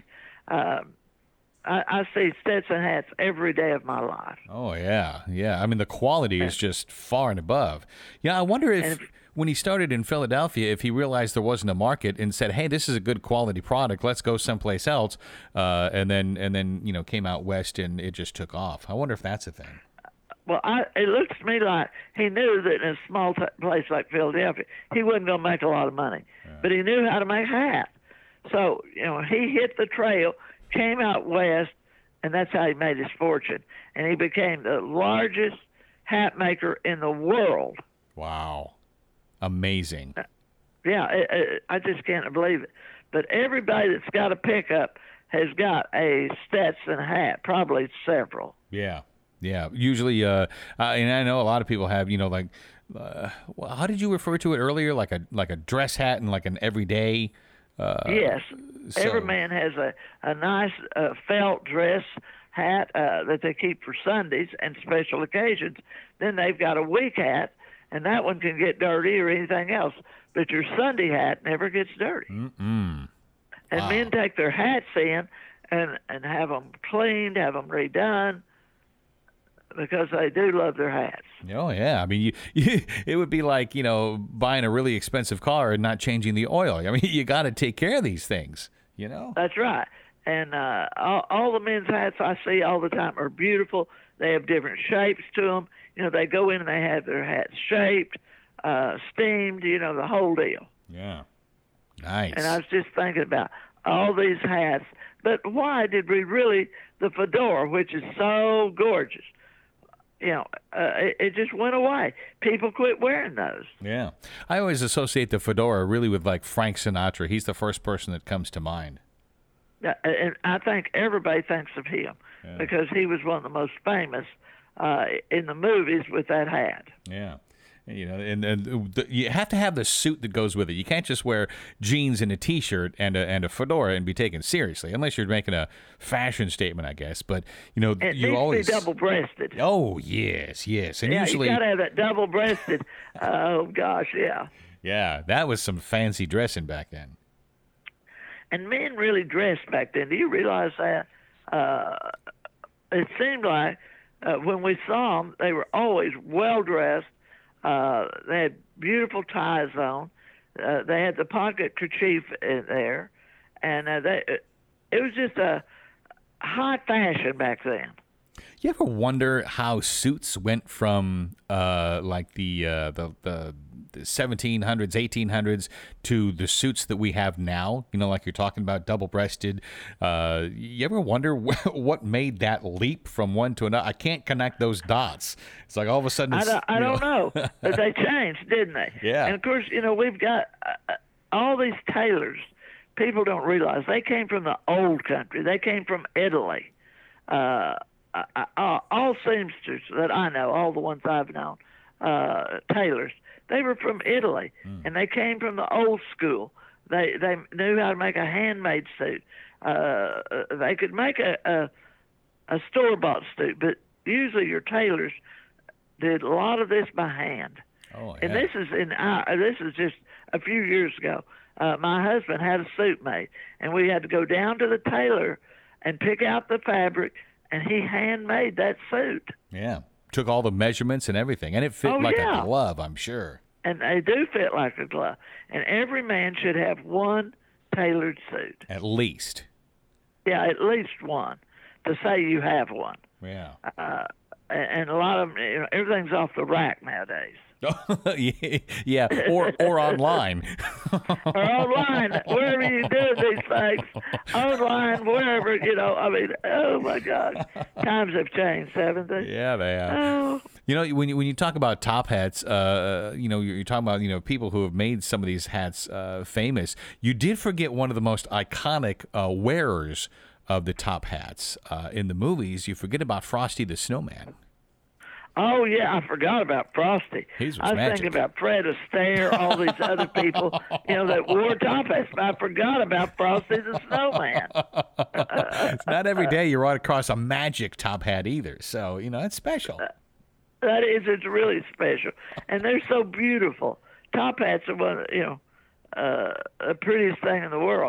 I see Stetson hats every day of my life. Oh, yeah. I mean, the quality is just far and above. Yeah, I wonder if when he started in Philadelphia, if he realized there wasn't a market and said, hey, this is a good quality product, let's go someplace else, and then came out west and it just took off. I wonder if that's a thing. Well, it looks to me like he knew that in a small place like Philadelphia, he wasn't going to make a lot of money. Yeah. But he knew how to make hats. So, he hit the trail, came out west, and that's how he made his fortune. And he became the largest hat maker in the world. Wow. Amazing. Yeah, I just can't believe it. But everybody that's got a pickup has got a Stetson hat, probably several. Yeah. Usually, and I know a lot of people have, how did you refer to it earlier? Like a dress hat and like an everyday. Yes, every man has a nice felt dress hat that they keep for Sundays and special occasions. Then they've got a week hat, and that one can get dirty or anything else. But your Sunday hat never gets dirty. Mm-mm. And wow. Men take their hats in and have them cleaned, have them redone, because they do love their hats. Oh, yeah. I mean, it would be like, buying a really expensive car and not changing the oil. I mean, you got to take care of these things, That's right. And all the men's hats I see all the time are beautiful. They have different shapes to them. They go in and they have their hats shaped, steamed, the whole deal. Yeah. Nice. And I was just thinking about all these hats. But why did we really, the fedora, which is so gorgeous, it just went away. People quit wearing those. Yeah. I always associate the fedora really with like Frank Sinatra. He's the first person that comes to mind. Yeah, and I think everybody thinks of him because he was one of the most famous in the movies with that hat. Yeah. And you have to have the suit that goes with it. You can't just wear jeans and a T-shirt and a fedora and be taken seriously, unless you're making a fashion statement, I guess. But it you needs always to be double-breasted. Oh yes, and usually you got to have that double-breasted. Oh gosh, yeah. Yeah, that was some fancy dressing back then. And men really dressed back then. Do you realize that? It seemed like when we saw them, they were always well-dressed. They had beautiful ties on. They had the pocket kerchief in there. And it was just a high fashion back then. You ever wonder how suits went from like the 1700s, 1800s to the suits that we have now? Like you're talking about double-breasted. You ever wonder what made that leap from one to another? I can't connect those dots. It's like all of a sudden I don't know. But they changed, didn't they? Yeah. And, of course, we've got all these tailors. People don't realize they came from the old country. They came from Italy. All seamsters that I know, all the ones I've known, tailors, they were from Italy, and they came from the old school. They knew how to make a handmade suit. They could make a store-bought suit, but usually your tailors did a lot of this by hand. Oh, yeah. And this is just a few years ago. My husband had a suit made, and we had to go down to the tailor and pick out the fabric, and he handmade that suit. Yeah. Took all the measurements and everything, and it fit like a glove, I'm sure. And they do fit like a glove. And every man should have one tailored suit. At least. Yeah, at least one, to say you have one. Yeah. And a lot of them, everything's off the rack nowadays. Yeah, or online. Or online, wherever you do these things. Online, wherever, oh my God. Times have changed, haven't they? Yeah, they have. Oh. When you talk about top hats, you're talking about, people who have made some of these hats famous. You did forget one of the most iconic wearers of the top hats in the movies. You forget about Frosty the Snowman. Oh, yeah, I forgot about Frosty. I was thinking about Fred Astaire, all these other people, that wore top hats. I forgot about Frosty the Snowman. It's not every day you run across a magic top hat either. So, it's special. That is, it's really special. And they're so beautiful. Top hats are one, the prettiest thing in the world.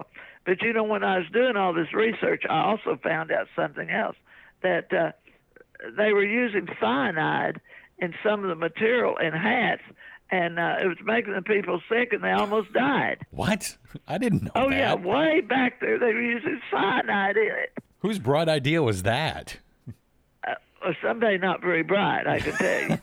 But when I was doing all this research, I also found out something else, that they were using cyanide in some of the material in hats, and it was making the people sick, and they almost died. What? I didn't know Oh, that. yeah, way back there, they were using cyanide in it. Whose bright idea was that? Somebody not very bright, I can tell you.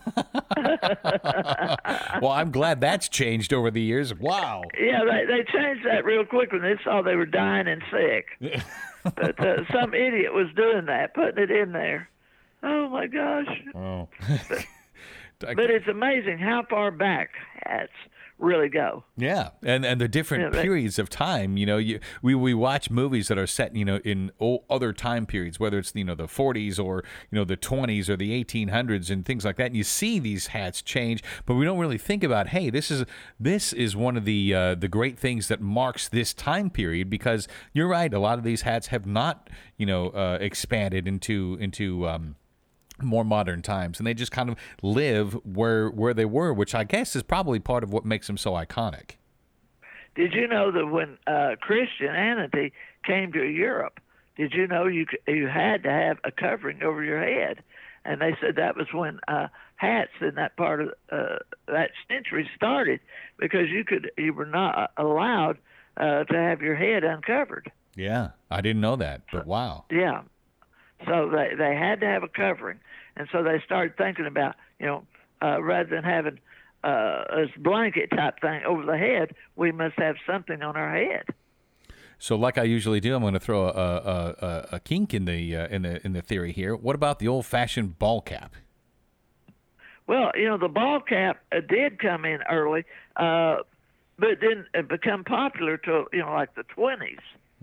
Well, I'm glad that's changed over the years. Wow. Yeah, they changed that real quick when they saw they were dying and sick. But some idiot was doing that, putting it in there. Oh, my gosh. Oh. But it's amazing how far back hats really go. Yeah, and the different periods of time. We watch movies that are set in other time periods, whether it's the 40s or the 20s or the 1800s and things like that. And you see these hats change, but we don't really think about, hey, this is one of the great things that marks this time period, because you're right, a lot of these hats have not expanded into more modern times, and they just kind of live where they were, which I guess is probably part of what makes them so iconic. Did you know that when Christianity came to Europe, did you know you had to have a covering over your head? And they said that was when hats in that part of that century started, because you were not allowed to have your head uncovered. Yeah, I didn't know that, but wow. Yeah. So they had to have a covering. And so they started thinking about, rather than having this blanket type thing over the head, we must have something on our head. So, like I usually do, I'm going to throw a kink in the theory here. What about the old-fashioned ball cap? Well, the ball cap did come in early, but it didn't become popular till like the 20s.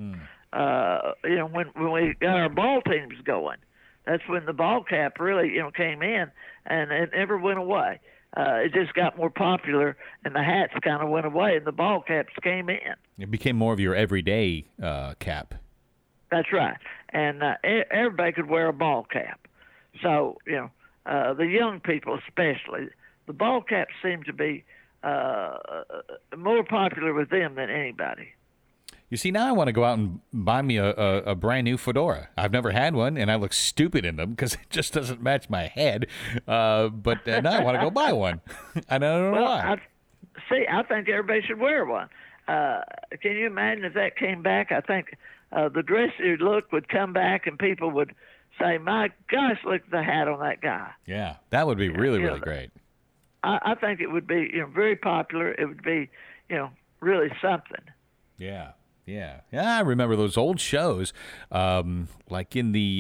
When we got our ball teams going, that's when the ball cap really, came in, and it never went away. It just got more popular, and the hats kind of went away, and the ball caps came in. It became more of your everyday cap. That's right, and everybody could wear a ball cap. So, the young people especially, the ball caps seem to be more popular with them than anybody. You see, now I want to go out and buy me a brand new fedora. I've never had one, and I look stupid in them because it just doesn't match my head. But now I want to go buy one. I don't know why. I think everybody should wear one. Can you imagine if that came back? I think the dressier look would come back, and people would say, my gosh, look at the hat on that guy. Yeah, that would be really, really great. I think it would be very popular. It would be, really something. Yeah. Yeah, I remember those old shows, like in the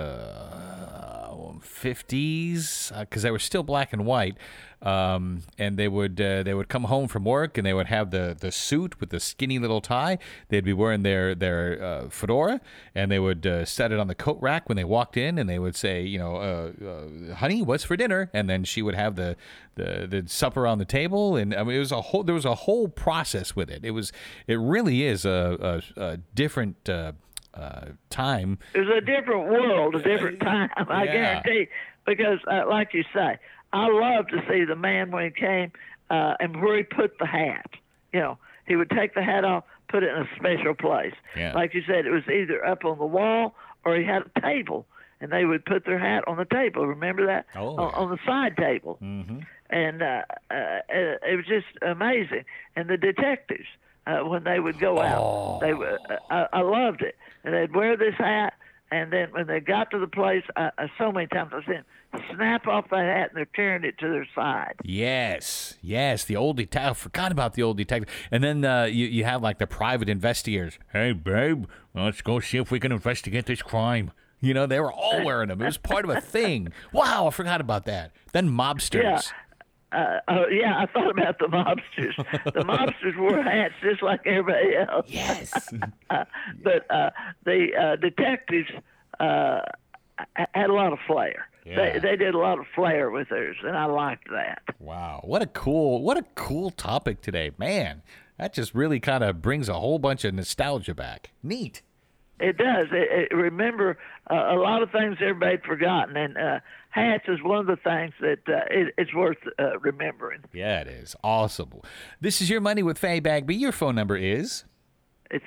50s, because they were still black and white, and they would come home from work, and they would have the suit with the skinny little tie. They'd be wearing their fedora, and they would set it on the coat rack when they walked in, and they would say, honey, what's for dinner? And then she would have the supper on the table, and I mean, there was a whole process with it. It really is a different time. It was a different world, a different time, I guarantee. Because, like you say, I love to see the man when he came and where he put the hat. He would take the hat off, put it in a special place. Yeah. Like you said, it was either up on the wall or he had a table, and they would put their hat on the table. Remember that? Oh, on the side table. Mm-hmm. And it was just amazing. And the detectives, when they would go out, they would, I loved it. And they'd wear this hat, and then when they got to the place, so many times I've seen them snap off that hat, and they're carrying it to their side. Yes, the old detective. I forgot about the old detective. And then you have like the private investigators. Hey, babe, let's go see if we can investigate this crime. They were all wearing them. It was part of a thing. Wow, I forgot about that. Then mobsters. Yeah. I thought about the mobsters. The mobsters wore hats just like everybody else. Yes. But the detectives had a lot of flair. Yeah. They did a lot of flair with theirs, and I liked that. Wow, what a cool topic today, man. That just really kind of brings a whole bunch of nostalgia back. Neat. It does. Remember a lot of things everybody'd forgotten, and hats is one of the things that it's worth remembering. Yeah, it is. Awesome. This is Your Money with Faye Bagby. Your phone number is It's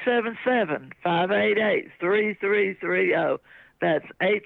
877-588-3330. That's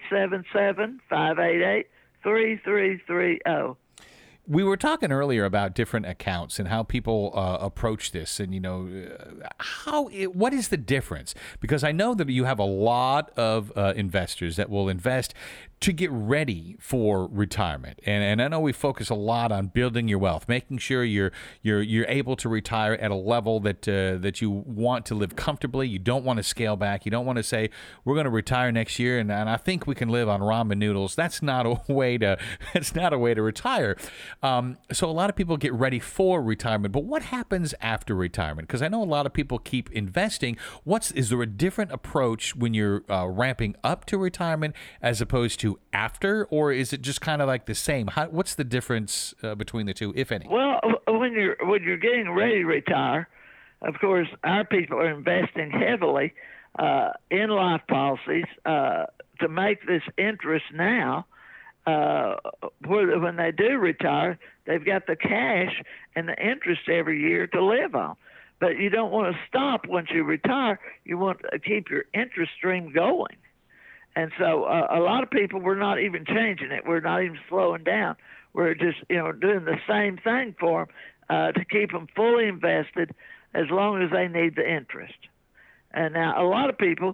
877-588-3330. We were talking earlier about different accounts and how people approach this, and what is the difference? Because I know that you have a lot of investors that will invest to get ready for retirement, and I know we focus a lot on building your wealth, making sure you're able to retire at a level that you want to live comfortably. You don't want to scale back. You don't want to say we're going to retire next year, and I think we can live on ramen noodles. That's not a way to retire. So a lot of people get ready for retirement, but what happens after retirement? Because I know a lot of people keep investing. Is there a different approach when you're ramping up to retirement as opposed to after, or is it just kind of like the same? What's the difference between the two, if any? Well, when you're getting ready to retire, of course, our people are investing heavily in life policies to make this interest now. When they do retire, they've got the cash and the interest every year to live on. But you don't want to stop once you retire. You want to keep your interest stream going. And so a lot of people, we're not even changing it. We're not even slowing down. We're just, doing the same thing for them to keep them fully invested as long as they need the interest. And now a lot of people,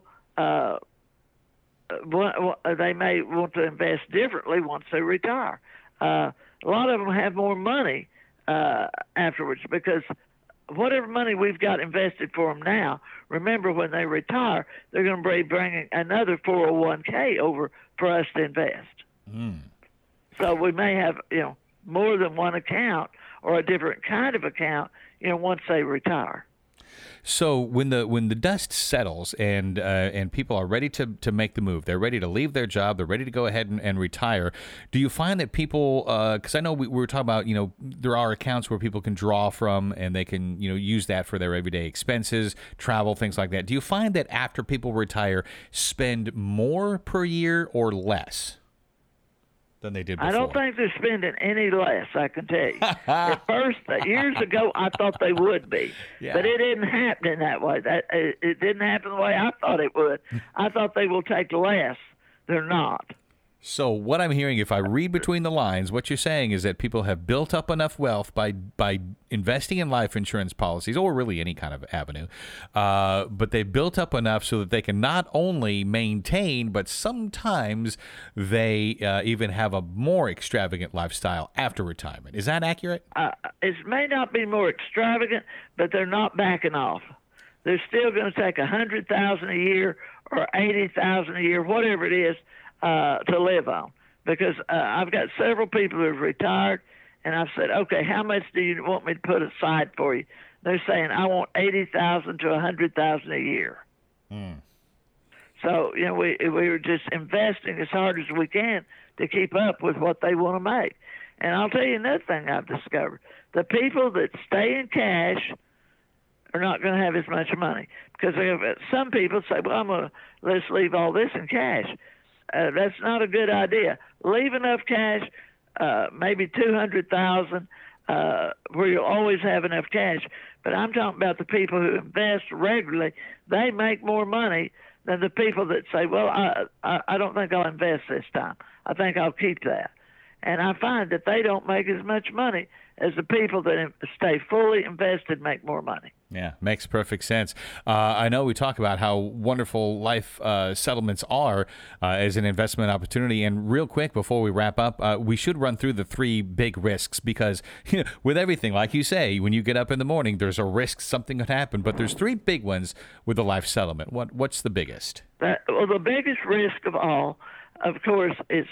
they may want to invest differently once they retire. A lot of them have more money afterwards because whatever money we've got invested for them now, remember when they retire, they're going to be bringing another 401k over for us to invest. So we may have, more than one account or a different kind of account, once they retire. So when the dust settles and people are ready to make the move, they're ready to leave their job, they're ready to go ahead and retire. Do you find that people, because I know we were talking about, there are accounts where people can draw from and they can, use that for their everyday expenses, travel, things like that. Do you find that after people retire, spend more per year or less than they did before? I don't think they're spending any less, I can tell you. At first, years ago, I thought they would be. Yeah. But it didn't happen that way. It didn't happen the way I thought it would. I thought they will take less. They're not. So what I'm hearing, if I read between the lines, what you're saying is that people have built up enough wealth by investing in life insurance policies, or really any kind of avenue, but they built up enough so that they can not only maintain, but sometimes they even have a more extravagant lifestyle after retirement. Is that accurate? It may not be more extravagant, but they're not backing off. They're still going to take $100,000 a year or $80,000 a year, whatever it is, to live on, because I've got several people who have retired, and I've said, okay, how much do you want me to put aside for you? They're saying, I want $80,000 to $100,000 a year. So we were just investing as hard as we can to keep up with what they want to make. And I'll tell you another thing I've discovered: the people that stay in cash are not going to have as much money, because some people say, well, let's leave all this in cash. That's not a good idea. Leave enough cash, maybe $200,000, where you'll always have enough cash. But I'm talking about the people who invest regularly. They make more money than the people that say, well, I don't think I'll invest this time. I think I'll keep that. And I find that they don't make as much money as the people that stay fully invested make more money. Yeah, makes perfect sense. I know we talk about how wonderful life settlements are as an investment opportunity. And real quick, before we wrap up, we should run through the three big risks, because with everything, like you say, when you get up in the morning, there's a risk something could happen. But there's three big ones with the life settlement. What's the biggest? Well, the biggest risk of all, of course, is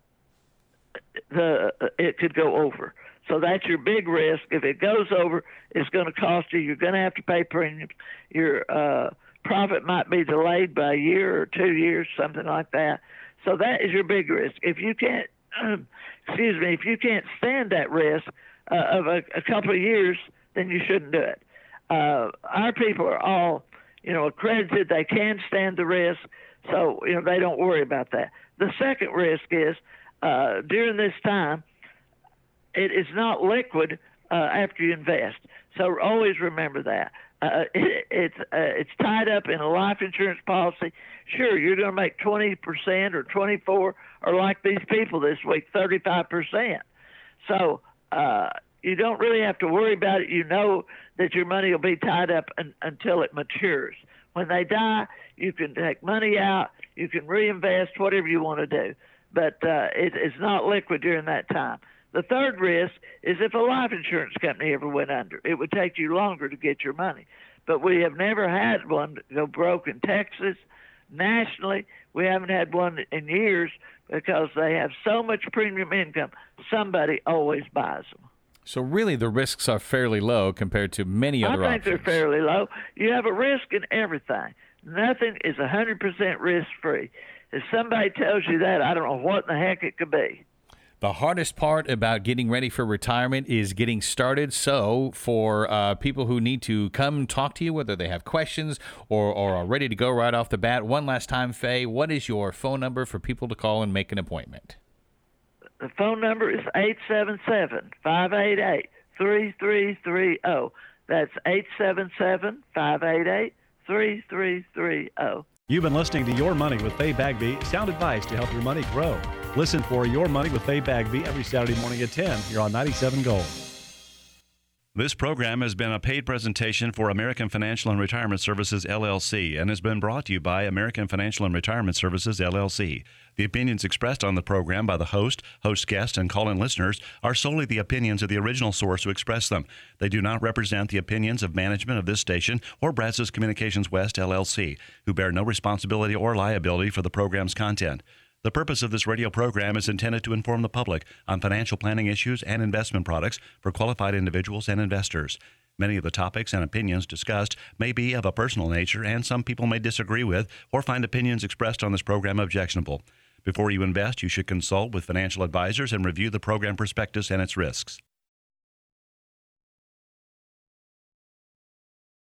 it could go over. So that's your big risk. If it goes over, it's going to cost you. You're going to have to pay premiums. Your profit might be delayed by a year or 2 years, something like that. So that is your big risk. If you can't, if you can't stand that risk of a couple of years, then you shouldn't do it. Our people are all, accredited. They can stand the risk, so they don't worry about that. The second risk is during this time, it is not liquid after you invest. So always remember that. It's tied up in a life insurance policy. Sure, you're going to make 20% or 24%, or like these people this week, 35%. So you don't really have to worry about it. You know that your money will be tied up until it matures. When they die, you can take money out, you can reinvest, whatever you want to do. But it's not liquid during that time. The third risk is if a life insurance company ever went under. It would take you longer to get your money. But we have never had one go broke in Texas. Nationally, we haven't had one in years because they have so much premium income, somebody always buys them. So really the risks are fairly low compared to many other options. I think they're fairly low. You have a risk in everything. Nothing is 100% risk-free. If somebody tells you that, I don't know what in the heck it could be. The hardest part about getting ready for retirement is getting started. So for people who need to come talk to you, whether they have questions or are ready to go right off the bat, one last time, Faye, what is your phone number for people to call and make an appointment? The phone number is 877-588-3330. That's 877-588-3330. You've been listening to Your Money with Faye Bagby, sound advice to help your money grow. Listen for Your Money with Faye Bagby every Saturday morning at 10 here on 97 Gold. This program has been a paid presentation for American Financial and Retirement Services, LLC, and has been brought to you by American Financial and Retirement Services, LLC. The opinions expressed on the program by the host guests, and call-in listeners are solely the opinions of the original source who expressed them. They do not represent the opinions of management of this station or Brazos Communications West, LLC, who bear no responsibility or liability for the program's content. The purpose of this radio program is intended to inform the public on financial planning issues and investment products for qualified individuals and investors. Many of the topics and opinions discussed may be of a personal nature, and some people may disagree with or find opinions expressed on this program objectionable. Before you invest, you should consult with financial advisors and review the program prospectus and its risks.